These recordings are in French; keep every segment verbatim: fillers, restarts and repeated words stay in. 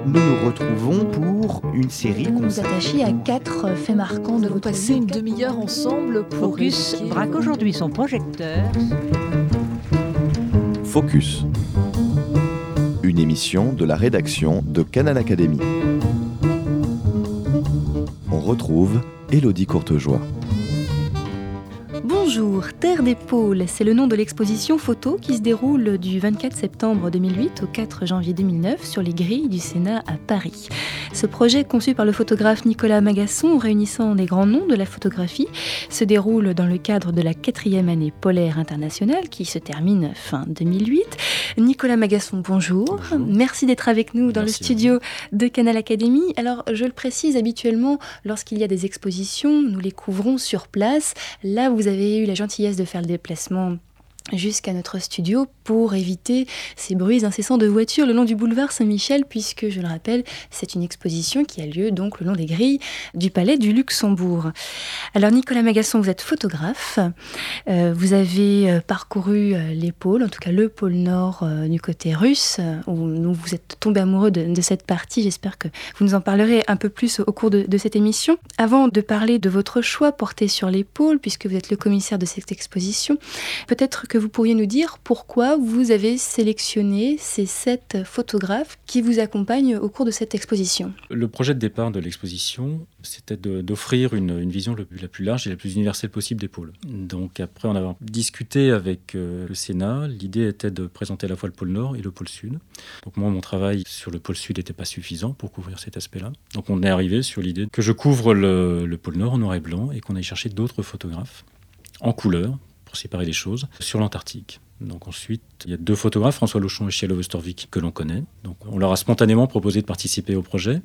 nous nous retrouvons pour une série Vous nous consacrée... attachez à quatre faits marquants de Nous votre passer vie. une demi-heure ensemble pour Focus évoquer- braque aujourd'hui son projecteur. Focus. Une émission de la rédaction de Canal Académie. On retrouve Élodie Courtejoie. Bonjour, Terre des Pôles, c'est le nom de l'exposition photo qui se déroule du vingt-quatre septembre deux mille huit au quatre janvier deux mille neuf sur les grilles du Sénat à Paris. Ce projet, conçu par le photographe Nicolas Magasson, réunissant des grands noms de la photographie, se déroule dans le cadre de la quatrième année polaire internationale qui se termine fin deux mille huit. Nicolas Magasson, bonjour. Bonjour. Merci d'être avec nous dans Merci le studio de Canal Académie. Alors, je le précise, habituellement, lorsqu'il y a des expositions, nous les couvrons sur place. Là, vous avez eu la gentillesse de faire le déplacement jusqu'à notre studio pour éviter ces bruits incessants de voitures le long du boulevard Saint-Michel, puisque, je le rappelle, c'est une exposition qui a lieu donc le long des grilles du Palais du Luxembourg. Alors, Nicolas Magasson, vous êtes photographe. Euh, vous avez euh, parcouru euh, les pôles, en tout cas le pôle Nord euh, du côté russe, euh, où nous, vous êtes tombé amoureux de, de cette partie. J'espère que vous nous en parlerez un peu plus au cours de, de cette émission. Avant de parler de votre choix porté sur les pôles, puisque vous êtes le commissaire de cette exposition, peut-être que vous pourriez nous dire pourquoi vous avez sélectionné ces sept photographes qui vous accompagnent au cours de cette exposition. Le projet de départ de l'exposition, c'était de, d'offrir une, une vision le, la plus large et la plus universelle possible des pôles. Donc après en avoir discuté avec euh, le Sénat, l'idée était de présenter à la fois le pôle Nord et le pôle Sud. Donc moi, mon travail sur le pôle Sud n'était pas suffisant pour couvrir cet aspect-là. Donc on est arrivé sur l'idée que je couvre le, le pôle Nord en noir et blanc et qu'on aille chercher d'autres photographes en couleur, pour séparer les choses, sur l'Antarctique. Donc ensuite, il y a deux photographes, François Lochon et Cielo Wostorvik, que l'on connaît. Donc on leur a spontanément proposé de participer au projet.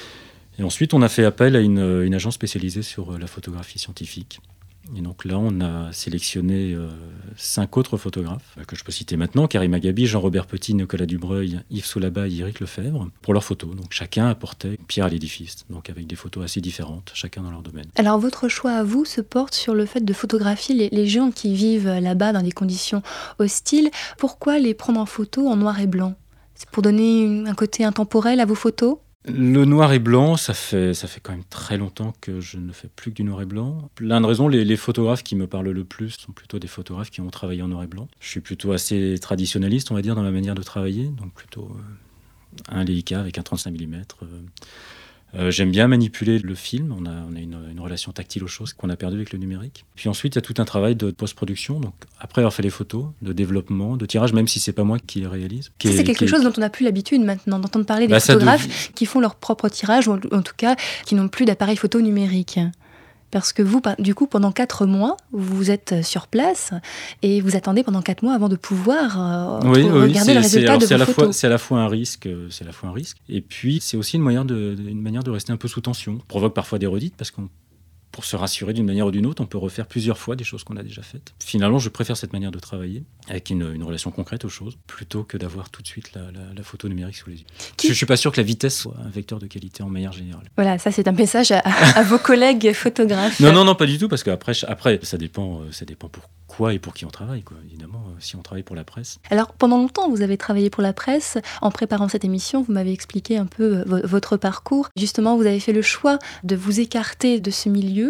Et ensuite, on a fait appel à une, une agence spécialisée sur la photographie scientifique. Et donc là, on a sélectionné euh, cinq autres photographes, que je peux citer maintenant, Karim Agabi, Jean-Robert Petit, Nicolas Dubreuil, Yves Soulaba et Éric Lefebvre, pour leurs photos. Donc chacun apportait une pierre à l'édifice, donc avec des photos assez différentes, chacun dans leur domaine. Alors votre choix à vous se porte sur le fait de photographier les, les gens qui vivent là-bas dans des conditions hostiles. Pourquoi les prendre en photo en noir et blanc ? C'est pour donner une- un côté intemporel à vos photos ? Le noir et blanc, ça fait, ça fait quand même très longtemps que je ne fais plus que du noir et blanc. Plein de raisons, les, les photographes qui me parlent le plus sont plutôt des photographes qui ont travaillé en noir et blanc. Je suis plutôt assez traditionnaliste, on va dire, dans ma manière de travailler, donc plutôt euh, un Leica avec un trente-cinq millimètres. Euh, euh, j'aime bien manipuler le film, on a, on a une, une relation tactile aux choses qu'on a perdue avec le numérique. Puis ensuite, il y a tout un travail de post-production, donc après avoir fait les photos, de développement, de tirage, même si c'est pas moi qui les réalise. Qui Ça, est- c'est quelque qui est- chose dont on n'a plus l'habitude maintenant, d'entendre parler des Bah, ça photographes dev- qui font leur propre tirage, ou en en tout cas qui n'ont plus d'appareil photo numérique. Parce que vous, pa- du coup, pendant quatre mois, vous êtes sur place et vous attendez pendant quatre mois avant de pouvoir euh, Oui, re- oui, regarder c'est, le c'est, résultat alors de c'est à vos la fois, photos. c'est à la fois un risque, euh, c'est à la fois un risque, et puis c'est aussi une manière de, une manière de rester un peu sous tension. Ça provoque parfois des redites parce qu'on, pour se rassurer d'une manière ou d'une autre, on peut refaire plusieurs fois des choses qu'on a déjà faites. Finalement, je préfère cette manière de travailler avec une, une relation concrète aux choses, plutôt que d'avoir tout de suite la, la, la photo numérique sous les yeux. Qui- Je, je suis pas sûr que la vitesse soit un vecteur de qualité en manière générale. Voilà, ça c'est un message à, à vos collègues photographes. Non, non, non, pas du tout, parce qu'après, après, ça dépend, euh, ça dépend pour quoi et pour qui on travaille, quoi. Évidemment, euh, si on travaille pour la presse. Alors, pendant longtemps, vous avez travaillé pour la presse. En préparant cette émission, vous m'avez expliqué un peu vo- votre parcours. Justement, vous avez fait le choix de vous écarter de ce milieu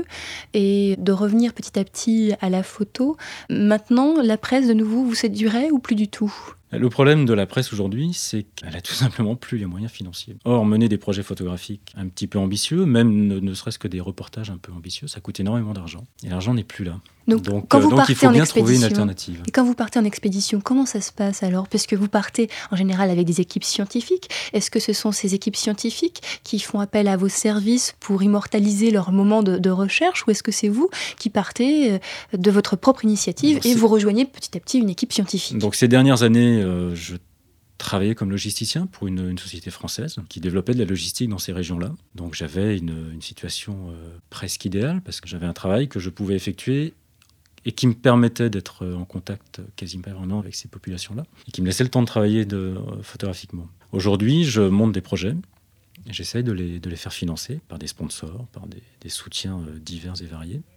et de revenir petit à petit à la photo. Maintenant, la presse, de nouveau, vous séduirait ou plus du tout ? Le problème de la presse aujourd'hui, c'est qu'elle a tout simplement plus les moyens financiers. Or, mener des projets photographiques un petit peu ambitieux, même ne, ne serait-ce que des reportages un peu ambitieux, ça coûte énormément d'argent. Et l'argent n'est plus là. Donc, Donc, quand euh, vous donc partez il faut en bien trouver une expédition, alternative. Et quand vous partez en expédition, comment ça se passe alors ? Parce que vous partez en général avec des équipes scientifiques. Est-ce que ce sont ces équipes scientifiques qui font appel à vos services pour immortaliser leur moment de, de recherche, ou est-ce que c'est vous qui partez euh, de votre propre initiative Alors, et c'est- vous rejoignez petit à petit une équipe scientifique ? Donc ces dernières années, euh, je travaillais comme logisticien pour une, une société française qui développait de la logistique dans ces régions-là. Donc j'avais une, une situation euh, presque idéale parce que j'avais un travail que je pouvais effectuer et qui me permettait d'être en contact quasi permanent avec ces populations-là et qui me laissait le temps de travailler de, euh, photographiquement. Aujourd'hui, je monte des projets et j'essaye de les, de les faire financer par des sponsors, par des, des soutiens euh, divers et variés.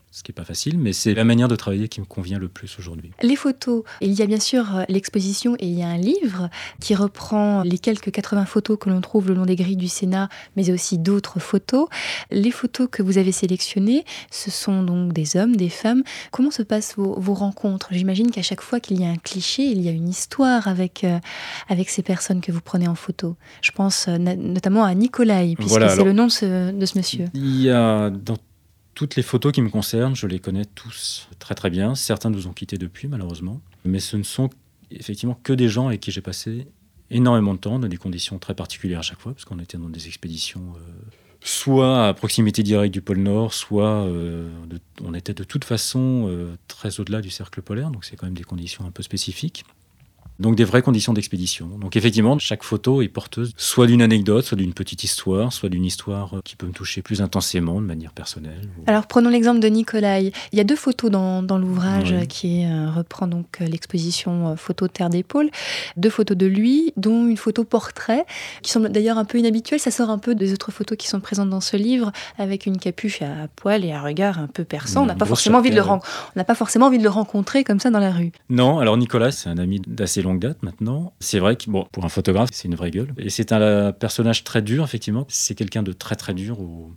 ce qui n'est pas facile, mais c'est la manière de travailler qui me convient le plus aujourd'hui. Les photos, il y a bien sûr l'exposition et il y a un livre qui reprend les quelques quatre-vingts photos que l'on trouve le long des grilles du Sénat, mais aussi d'autres photos. Les photos que vous avez sélectionnées, ce sont donc des hommes, des femmes. Comment se passent vos, vos rencontres ? J'imagine qu'à chaque fois qu'il y a un cliché, il y a une histoire avec, euh, avec ces personnes que vous prenez en photo. Je pense euh, notamment à Nicolai, puisque voilà, c'est alors, le nom de ce, de ce monsieur. Il y a dans toutes les photos qui me concernent, je les connais tous très très bien. Certains nous ont quittés depuis, malheureusement. Mais ce ne sont effectivement que des gens avec qui j'ai passé énormément de temps, dans des conditions très particulières à chaque fois, parce qu'on était dans des expéditions euh, soit à proximité directe du pôle Nord, soit euh, de, on était de toute façon euh, très au-delà du cercle polaire, donc c'est quand même des conditions un peu spécifiques. Donc des vraies conditions d'expédition. Donc effectivement, chaque photo est porteuse soit d'une anecdote, soit d'une petite histoire, soit d'une histoire qui peut me toucher plus intensément de manière personnelle. Alors prenons l'exemple de Nicolai. Il y a deux photos dans, dans l'ouvrage Oui. qui euh, reprend donc l'exposition euh, Photo Terre d'épaule. Deux photos de lui, dont une photo portrait, qui semble d'ailleurs un peu inhabituelle. Ça sort un peu des autres photos qui sont présentes dans ce livre, avec une capuche à poil et un regard un peu perçant. On n'a pas forcément envie de le ren- on n'a pas forcément envie de le rencontrer comme ça dans la rue. Non, alors Nicolas, c'est un ami d'assez longue date maintenant. C'est vrai que bon, pour un photographe, c'est une vraie gueule. Et c'est un euh, personnage très dur, effectivement. C'est quelqu'un de très très dur au,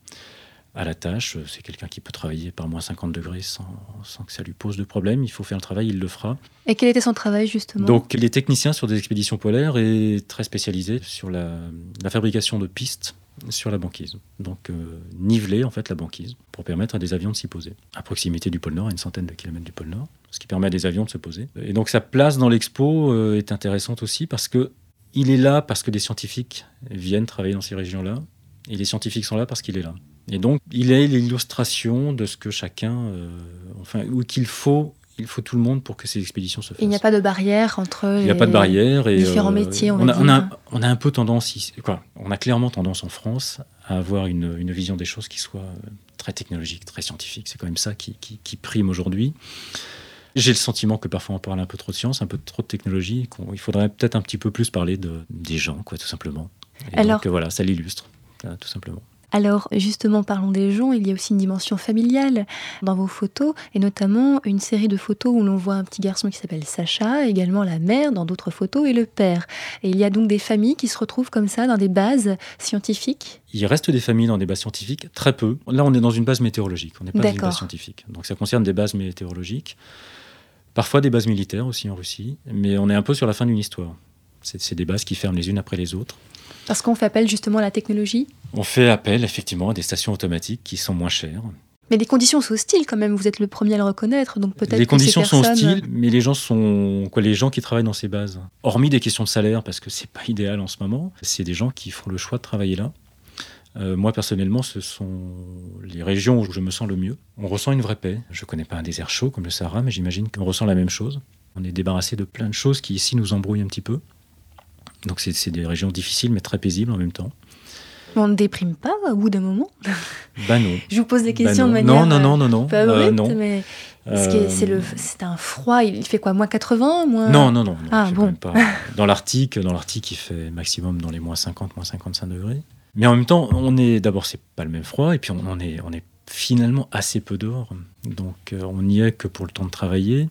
à la tâche. C'est quelqu'un qui peut travailler par moins cinquante degrés sans, sans que ça lui pose de problème. Il faut faire le travail, il le fera. Et quel était son travail justement ? Donc, il est technicien sur des expéditions polaires et très spécialisé sur la, la fabrication de pistes sur la banquise. Donc, euh, niveler en fait la banquise pour permettre à des avions de s'y poser. À proximité du pôle Nord, à une centaine de kilomètres du pôle Nord, ce qui permet à des avions de se poser. Et donc, sa place dans l'expo euh, est intéressante aussi parce que il est là parce que des scientifiques viennent travailler dans ces régions-là. Et les scientifiques sont là parce qu'il est là. Et donc, il est l'illustration de ce que chacun, euh, enfin, ou qu'il faut. Il faut tout le monde pour que ces expéditions se fassent. Il n'y a pas de barrière entre Il n'y a pas de barrière. Et, différents euh, métiers, on, on, va a, dire. on, a, on a un peu tendance, ici, quoi, on a clairement tendance en France à avoir une, une vision des choses qui soit très technologique, très scientifique. C'est quand même ça qui, qui, qui prime aujourd'hui. J'ai le sentiment que parfois on parle un peu trop de science, un peu trop de technologie. Il faudrait peut-être un petit peu plus parler de, des gens, quoi, tout simplement. Et Alors, donc voilà, ça l'illustre, tout simplement. Alors justement, parlons des gens, il y a aussi une dimension familiale dans vos photos, et notamment une série de photos où l'on voit un petit garçon qui s'appelle Sacha, également la mère dans d'autres photos, et le père. Et il y a donc des familles qui se retrouvent comme ça dans des bases scientifiques. Il reste des familles dans des bases scientifiques, très peu. Là, on est dans une base météorologique, on n'est pas D'accord. dans une base scientifique. Donc ça concerne des bases météorologiques, parfois des bases militaires aussi en Russie, mais on est un peu sur la fin d'une histoire. C'est, c'est des bases qui ferment les unes après les autres. Parce qu'on fait appel justement à la technologie. On fait appel effectivement à des stations automatiques qui sont moins chères. Mais les conditions sont hostiles quand même, vous êtes le premier à le reconnaître, donc peut-être les que conditions ces personnes... sont hostiles, mais les gens sont quoi, les gens qui travaillent dans ces bases, hormis des questions de salaire, parce que c'est pas idéal en ce moment, c'est des gens qui font le choix de travailler là. Euh, moi personnellement, ce sont les régions où je me sens le mieux. On ressent une vraie paix. Je connais pas un désert chaud comme le Sahara, mais j'imagine qu'on ressent la même chose. On est débarrassé de plein de choses qui ici nous embrouillent un petit peu. Donc c'est, c'est des régions difficiles mais très paisibles en même temps. On ne déprime pas au bout d'un moment ? Bah non. Je vous pose des questions bah de non. manière... Non, non, non, non, non. Pas euh, abrupte, non. mais... Parce que c'est, le, c'est un froid, il fait quoi, moins quatre-vingts moins... Non, non, non. non ah, c'est bon. quand même pas... Dans l'Arctique, dans l'Arctique, il fait maximum dans les moins cinquante, moins cinquante-cinq degrés. Mais en même temps, on est... D'abord, c'est pas le même froid, et puis on, on, est, on est finalement assez peu dehors. Donc, euh, on n'y est que pour le temps de travailler.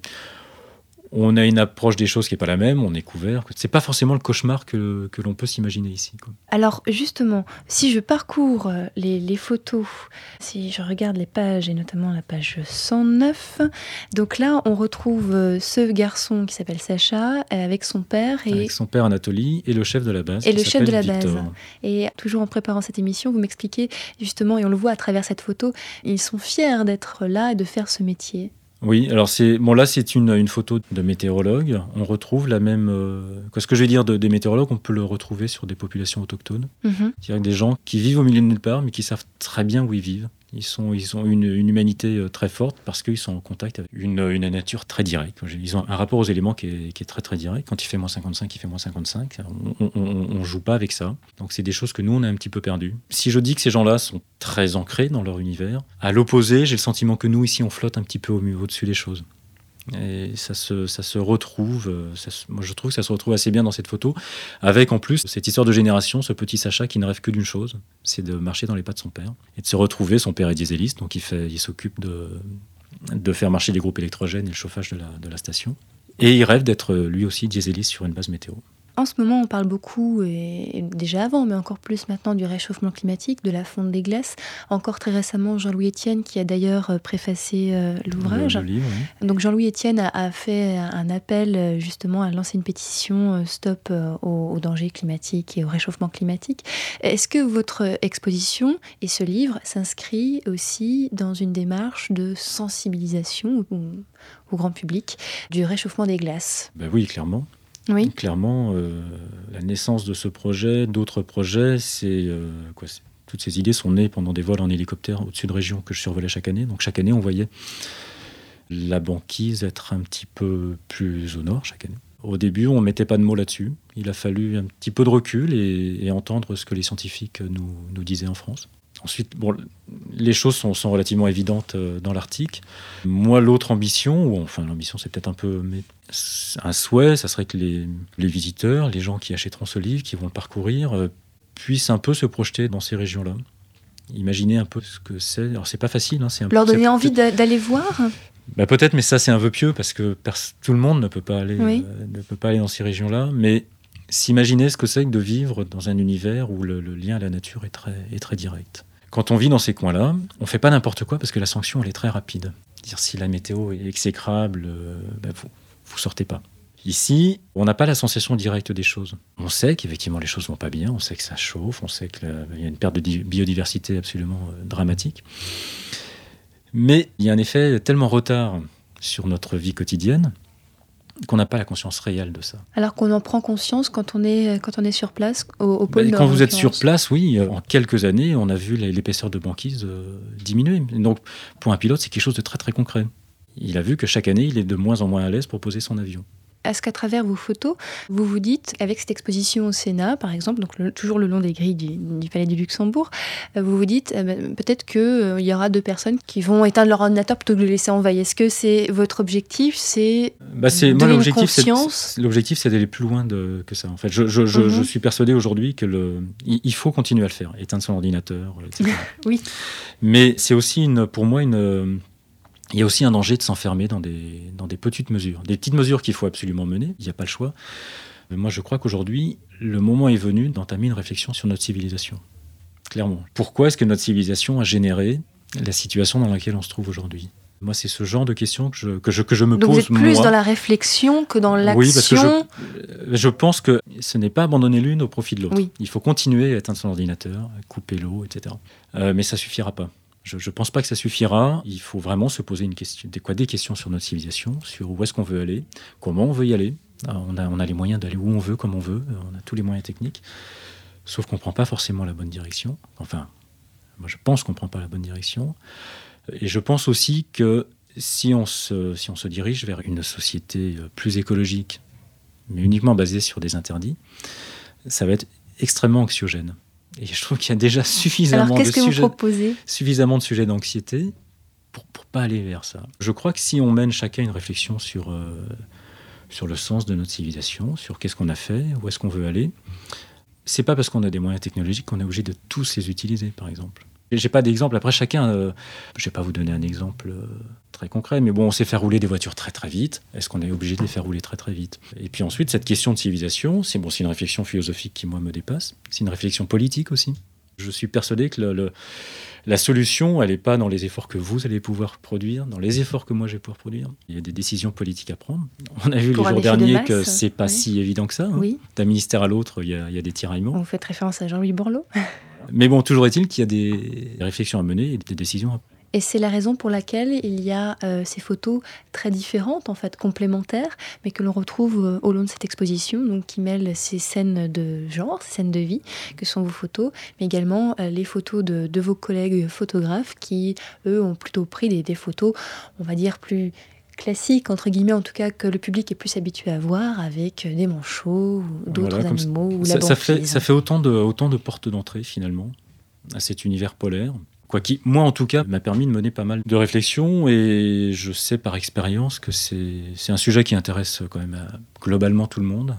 On a une approche des choses qui n'est pas la même, on est couvert. C'est pas forcément le cauchemar que, que l'on peut s'imaginer ici, quoi. Alors justement, si je parcours les, les photos, si je regarde les pages, et notamment la page cent neuf, donc là on retrouve ce garçon qui s'appelle Sacha avec son père. Et, avec son père Anatoly et le chef de la base. Et qui le chef de la Victor. base. Et toujours en préparant cette émission, vous m'expliquez justement, et on le voit à travers cette photo, ils sont fiers d'être là et de faire ce métier. Oui, alors c'est bon là c'est une, une photo de météorologue. On retrouve la même. Euh, ce que je vais dire de, des météorologues, on peut le retrouver sur des populations autochtones. Mm-hmm. C'est-à-dire des gens qui vivent au milieu de nulle part, mais qui savent très bien où ils vivent. Ils, sont, ils ont une, une humanité très forte parce qu'ils sont en contact avec une, une nature très directe. Ils ont un rapport aux éléments qui est, qui est très très direct. Quand il fait moins cinquante-cinq, il fait moins cinquante-cinq. On ne joue pas avec ça. Donc c'est des choses que nous, on a un petit peu perdues. Si je dis que ces gens-là sont très ancrés dans leur univers, à l'opposé, j'ai le sentiment que nous, ici, on flotte un petit peu au, au-dessus des choses. Et ça se, ça se retrouve, ça se, moi je trouve que ça se retrouve assez bien dans cette photo, avec en plus cette histoire de génération, ce petit Sacha qui ne rêve que d'une chose, c'est de marcher dans les pas de son père, et de se retrouver. Son père est dieseliste, donc il, fait, il s'occupe de, de faire marcher les groupes électrogènes et le chauffage de la, de la station. Et il rêve d'être lui aussi dieseliste sur une base météo. En ce moment, on parle beaucoup, et déjà avant, mais encore plus maintenant, du réchauffement climatique, de la fonte des glaces. Encore très récemment, Jean-Louis Etienne, qui a d'ailleurs préfacé euh, l'ouvrage. Le, le livre, oui. Donc Jean-Louis Etienne a, a fait un appel justement à lancer une pétition euh, Stop euh, au, au danger climatique et au réchauffement climatique. Est-ce que votre exposition et ce livre s'inscrit aussi dans une démarche de sensibilisation au, au grand public du réchauffement des glaces ? Ben oui, clairement. Oui. Clairement, euh, la naissance de ce projet, d'autres projets, c'est, euh, quoi, c'est, toutes ces idées sont nées pendant des vols en hélicoptère au-dessus de régions que je survolais chaque année. Donc chaque année, on voyait la banquise être un petit peu plus au nord chaque année. Au début, on ne mettait pas de mots là-dessus. Il a fallu un petit peu de recul et, et entendre ce que les scientifiques nous, nous disaient en France. Ensuite, bon, les choses sont, sont relativement évidentes dans l'Arctique. Moi, l'autre ambition, ou enfin l'ambition, c'est peut-être un peu mais un souhait, ça serait que les, les visiteurs, les gens qui achèteront ce livre, qui vont le parcourir, euh, puissent un peu se projeter dans ces régions-là. Imaginer un peu ce que c'est. Alors, c'est pas facile. Hein, c'est un, Leur donner c'est, envie d'aller voir ? Bah peut-être, mais ça, c'est un vœu pieux, parce que pers- tout le monde ne peut pas aller, oui. euh, ne peut pas aller dans ces régions-là. Mais s'imaginer ce que c'est que de vivre dans un univers où le, le lien à la nature est très, est très direct. Quand on vit dans ces coins-là, on ne fait pas n'importe quoi parce que la sanction, elle est très rapide. C'est-à-dire, si la météo est exécrable, euh, bah, vous ne sortez pas. Ici, on n'a pas la sensation directe des choses. On sait qu'effectivement, les choses ne vont pas bien, on sait que ça chauffe, on sait qu'il y a une perte de di- biodiversité absolument euh, dramatique. Mais il y a un effet tellement retard sur notre vie quotidienne qu'on n'a pas la conscience réelle de ça. Alors qu'on en prend conscience quand on est, quand on est sur place, au, au pôle Ben, Nord. quand vous êtes sur place, oui, en quelques années, on a vu l'épaisseur de banquise euh, diminuer. Donc, pour un pilote, c'est quelque chose de très très concret. Il a vu que chaque année, il est de moins en moins à l'aise pour poser son avion. Est-ce qu'à travers vos photos, vous vous dites, avec cette exposition au Sénat, par exemple, donc le, toujours le long des grilles du, du Palais du Luxembourg, euh, vous vous dites, euh, ben, peut-être qu'il euh, y aura deux personnes qui vont éteindre leur ordinateur plutôt que de le laisser envahir. Est-ce que c'est votre objectif, c'est bah c'est, donner moi, l'objectif, une conscience c'est, l'objectif, c'est d'aller plus loin de, que ça. En fait, je, je, je, mm-hmm. je suis persuadé aujourd'hui que le, il faut continuer à le faire, éteindre son ordinateur, et cetera. Oui. Mais c'est aussi, une, pour moi, une... Il y a aussi un danger de s'enfermer dans des, dans des petites mesures. Des petites mesures qu'il faut absolument mener, il n'y a pas le choix. Mais moi, je crois qu'aujourd'hui, le moment est venu d'entamer une réflexion sur notre civilisation. Clairement. Pourquoi est-ce que notre civilisation a généré la situation dans laquelle on se trouve aujourd'hui ? Moi, c'est ce genre de questions que je, que je, que je me Donc pose. vous êtes plus moi. dans la réflexion que dans l'action. Oui, parce que je, je pense que ce n'est pas abandonner l'une au profit de l'autre. Oui. Il faut continuer à éteindre son ordinateur, à couper l'eau, et cetera. Euh, mais ça ne suffira pas. Je ne pense pas que ça suffira. Il faut vraiment se poser une question, des, quoi, des questions sur notre civilisation, sur où est-ce qu'on veut aller, comment on veut y aller. Alors, on, a, on a les moyens d'aller où on veut, comme on veut. On a tous les moyens techniques. Sauf qu'on ne prend pas forcément la bonne direction. Enfin, moi je pense qu'on ne prend pas la bonne direction. Et je pense aussi que si on se, si on se dirige vers une société plus écologique, mais uniquement basée sur des interdits, ça va être extrêmement anxiogène. Et je trouve qu'il y a déjà suffisamment, Alors, qu'est-ce de, que sujets, vous proposez suffisamment de sujets d'anxiété pour ne pas aller vers ça. Je crois que si on mène chacun une réflexion sur, euh, sur le sens de notre civilisation, sur qu'est-ce qu'on a fait, où est-ce qu'on veut aller, c'est pas parce qu'on a des moyens technologiques qu'on est obligé de tous les utiliser, par exemple. J'ai pas d'exemple. Après, chacun, euh, je vais pas vous donner un exemple euh, très concret, mais bon, on sait faire rouler des voitures très très vite. Est-ce qu'on est obligé de les faire rouler très très vite ? Et puis ensuite, cette question de civilisation, c'est bon, c'est une réflexion philosophique qui moi me dépasse. C'est une réflexion politique aussi. Je suis persuadé que le, le, la solution, elle n'est pas dans les efforts que vous allez pouvoir produire, dans les efforts que moi je vais pouvoir produire. Il y a des décisions politiques à prendre. On a vu Pour les un jours effet de derniers masse, que c'est pas oui. si évident que ça. Hein. Oui. D'un ministère à l'autre, il y a, il y a des tiraillements. Vous faites référence à Jean-Louis Borloo. Mais bon, toujours est-il qu'il y a des réflexions à mener et des décisions à prendre. Et c'est la raison pour laquelle il y a euh, ces photos très différentes, en fait, complémentaires, mais que l'on retrouve euh, au long de cette exposition, donc qui mêlent ces scènes de genre, ces scènes de vie, que sont vos photos, mais également euh, les photos de, de vos collègues photographes qui, eux, ont plutôt pris des, des photos, on va dire, plus classiques, entre guillemets, en tout cas, que le public est plus habitué à voir, avec des manchots, ou d'autres voilà, animaux, ou ça, la ça fait, ça fait autant de, autant de portes d'entrée, finalement, à cet univers polaire. Quoi qui, moi en tout cas, m'a permis de mener pas mal de réflexions et je sais par expérience que c'est, c'est un sujet qui intéresse quand même à, globalement tout le monde.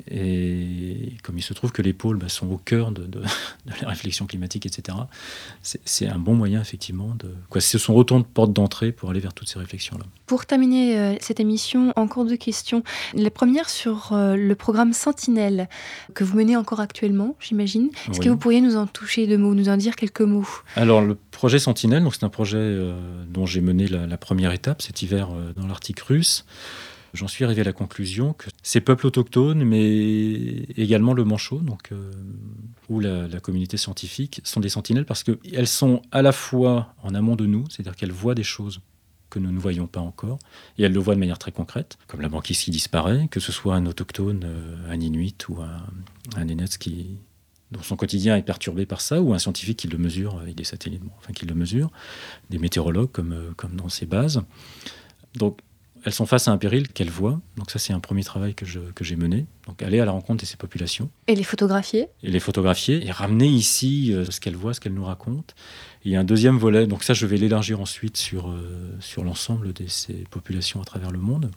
Et comme il se trouve que les pôles bah, sont au cœur de, de, de la réflexion climatique, et cetera, c'est, c'est un bon moyen, effectivement. De, quoi, ce sont autant de portes d'entrée pour aller vers toutes ces réflexions-là. Pour terminer euh, cette émission, encore deux questions. La première sur euh, le programme Sentinelle, que vous menez encore actuellement, j'imagine. Est-ce Oui. que vous pourriez nous en toucher deux mots, nous en dire quelques mots ? Alors, le projet Sentinelle, donc, c'est un projet euh, dont j'ai mené la, la première étape cet hiver euh, dans l'Arctique russe. J'en suis arrivé à la conclusion que ces peuples autochtones, mais également le manchot, donc, euh, ou la, la communauté scientifique, sont des sentinelles parce qu'elles sont à la fois en amont de nous, c'est-à-dire qu'elles voient des choses que nous ne voyons pas encore, et elles le voient de manière très concrète, comme la banquise qui disparaît, que ce soit un autochtone, euh, un Inuit ou un, un Nénètse qui, dont son quotidien est perturbé par ça, ou un scientifique qui le mesure avec des satellites, bon, enfin qui le mesure, des météorologues comme, euh, comme dans ces bases. Donc, elles sont face à un péril qu'elles voient. Donc ça, c'est un premier travail que, je, que j'ai mené. Donc aller à la rencontre de ces populations. Et les photographier ? Et les photographier et ramener ici euh, ce qu'elles voient, ce qu'elles nous racontent. Et il y a un deuxième volet. Donc ça, je vais l'élargir ensuite sur, euh, sur l'ensemble de ces populations à travers le monde.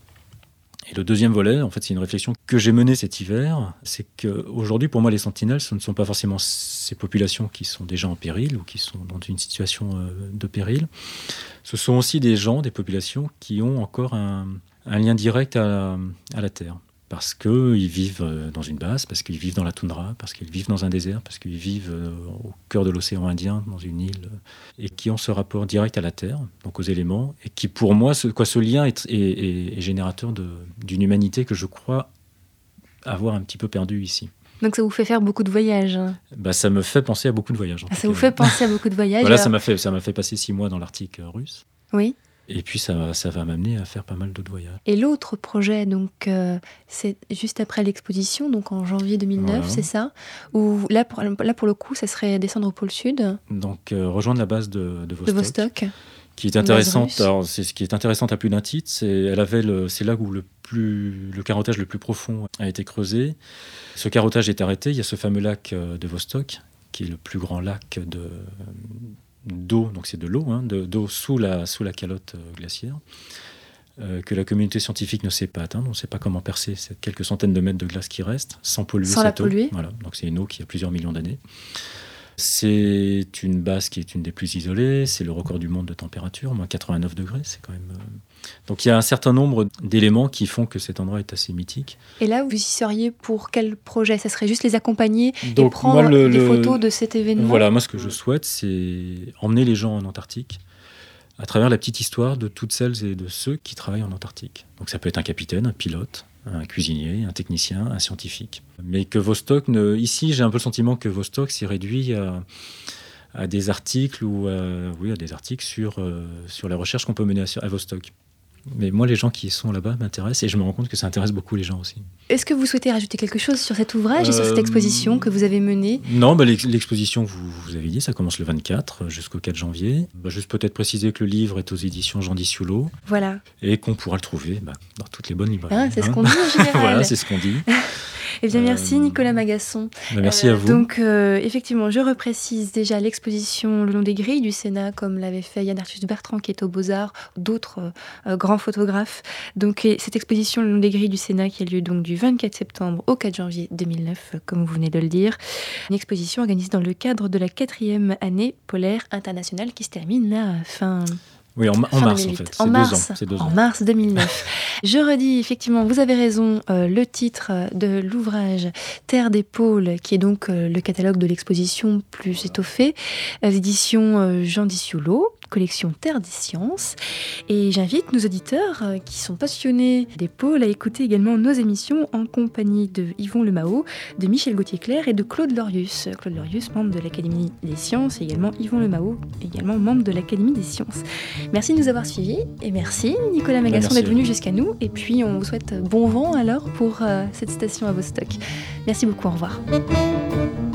Et le deuxième volet, en fait, c'est une réflexion que j'ai menée cet hiver. C'est qu'aujourd'hui, pour moi, les sentinelles, ce ne sont pas forcément ces populations qui sont déjà en péril ou qui sont dans une situation euh, de péril. Ce sont aussi des gens, des populations qui ont encore un, un lien direct à, à la Terre. Parce qu'ils vivent dans une base, parce qu'ils vivent dans la toundra, parce qu'ils vivent dans un désert, parce qu'ils vivent au cœur de l'océan Indien, dans une île, et qui ont ce rapport direct à la Terre, donc aux éléments, et qui, pour moi, ce, quoi, ce lien est, est, est, est générateur de, d'une humanité que je crois avoir un petit peu perdue ici. Donc ça vous fait faire beaucoup de voyages. Bah, ça me fait penser à beaucoup de voyages. Ah, ça vous fait penser à beaucoup de voyages. Voilà, alors... ça m'a fait, ça m'a fait passer six mois dans l'Arctique russe. Oui. Et puis ça, ça va m'amener à faire pas mal d'autres voyages. Et l'autre projet, donc, euh, c'est juste après l'exposition, donc en janvier deux mille neuf, voilà. C'est ça ? Où là pour, là, pour le coup, ça serait descendre au pôle Sud. Donc, euh, rejoindre la base de, de Vostok. De Vostok. Qui est intéressante. Alors, c'est ce qui est intéressant à plus d'un titre. C'est, elle avait le, c'est là où le, plus, le carottage le plus profond a été creusé. Ce carottage est arrêté. Il y a ce fameux lac de Vostok, qui est le plus grand lac de... d'eau, donc c'est de l'eau, hein, de, d'eau sous la, sous la calotte euh, glaciaire, euh, que la communauté scientifique ne sait pas atteindre. On ne sait pas comment percer ces quelques centaines de mètres de glace qui restent, sans polluer sans cette la polluer. eau. Voilà, donc c'est une eau qui a plusieurs millions d'années. C'est une base qui est une des plus isolées, c'est le record du monde de température, moins quatre-vingt-neuf degrés, c'est quand même... Euh... Donc il y a un certain nombre d'éléments qui font que cet endroit est assez mythique. Et là, vous y seriez pour quel projet ? Ça serait juste les accompagner Donc, et prendre moi, le, des le... photos de cet événement ? Voilà, moi ce que je souhaite, c'est emmener les gens en Antarctique à travers la petite histoire de toutes celles et de ceux qui travaillent en Antarctique. Donc ça peut être un capitaine, un pilote, un cuisinier, un technicien, un scientifique. Mais que Vostok, ne... ici j'ai un peu le sentiment que Vostok s'y réduit à, à des articles ou à... oui, à des articles sur, euh, sur la recherche qu'on peut mener à, à Vostok. Mais moi, les gens qui sont là-bas m'intéressent et je me rends compte que ça intéresse beaucoup les gens aussi. Est-ce que vous souhaitez rajouter quelque chose sur cet ouvrage euh, et sur cette exposition que vous avez menée ? Non, bah, l'exposition, vous, vous avez dit, ça commence le vingt-quatre jusqu'au quatre janvier. Bah, juste peut-être préciser que le livre est aux éditions Jean Dissoulo. Voilà. Et qu'on pourra le trouver bah, dans toutes les bonnes librairies. Ah, c'est hein. ce qu'on dit en général. Voilà, c'est ce qu'on dit. Eh bien, merci euh, Nicolas Magasson. Bah, merci euh, à vous. Donc, euh, effectivement, je reprécise déjà l'exposition Le long des grilles du Sénat, comme l'avait fait Yann Arthus Bertrand, qui est aux Beaux-Arts, d'autres euh, grands photographes. Donc, cette exposition Le long des grilles du Sénat, qui a lieu donc du vingt-quatre septembre au quatre janvier deux mille neuf, comme vous venez de le dire. Une exposition organisée dans le cadre de la quatrième année polaire internationale qui se termine là, fin... Oui, en, en mars en fait. En c'est mars, deux ans. C'est deux en ans. mars deux mille neuf. Je redis, effectivement, vous avez raison, euh, le titre de l'ouvrage Terre des pôles, qui est donc euh, le catalogue de l'exposition plus étoffé, euh, édition euh, Jean Dissoulo, collection Terre des sciences. Et j'invite nos auditeurs euh, qui sont passionnés des pôles à écouter également nos émissions en compagnie de Yvon Lemao, de Michel Gauthier-Clair et de Claude Lorius. Claude Lorius, membre de l'Académie des sciences, et également Yvon Lemao, également membre de l'Académie des sciences. Merci de nous avoir suivis et merci Nicolas Magasson merci d'être venu jusqu'à nous. Et puis on vous souhaite bon vent alors pour euh, cette station à Vostok. Merci beaucoup, au revoir.